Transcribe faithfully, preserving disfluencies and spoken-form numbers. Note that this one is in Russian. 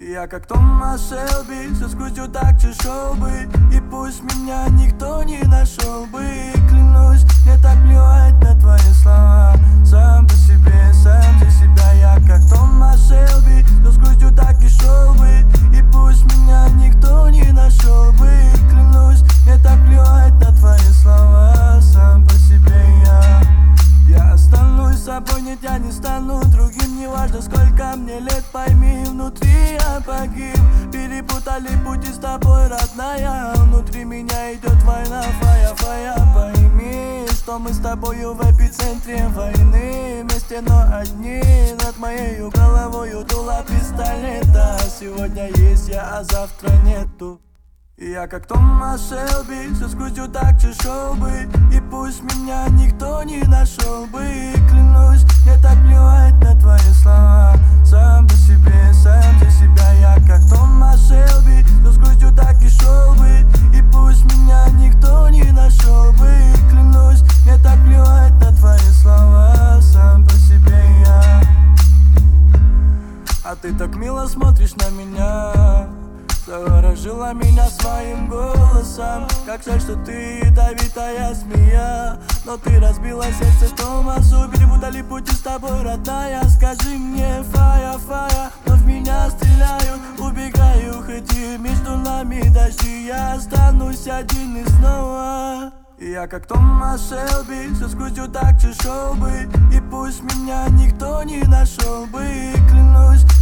Я как Томас Шелби, все с грустью так чешел бы. И пусть меня никто не нашел бы. Клянусь, мне так плевать на твои слова. Сам по себе, сам за себя. Я как Томас Шелби, все с грустью так и шел бы. И пусть меня никто не нашел бы. Клянусь, мне так плевать на твои слова. Сам по себе я. Я останусь собой, нет, я не стану другим. Неважно, сколько мне лет, пойми, внутри я погиб. Перепутали пути с тобой, родная. Внутри меня идет война, фая, фая. Пойми, что мы с тобою в эпицентре войны. Вместе, но одни. Над моей головой дуло пистолета. Сегодня есть я, а завтра нету. Я как Томас Шелби, все с грустью так чешел бы. И пусть меня никто не нашел бы. Клянусь, мне так плевать на твои слова. Сам по себе, сам за себя. Я как Томас Шелби, все с грустью так и шел бы. И пусть меня никто не нашел бы. Клянусь, мне так плевать на твои слова. Сам по себе я. А ты так мило смотришь на меня, заворожила меня своим голосом. Как жаль, что ты ядовитая змея. Но ты разбила сердце Томасу. Перепутали пути с тобой, родная. Скажи мне, фая, фая. Но в меня стреляют, убегаю. Хоть и между нами дожди. Я останусь один и снова. Я как Томас Шелби, все с грустью так чешел бы. И пусть меня никто не нашел бы. Клянусь,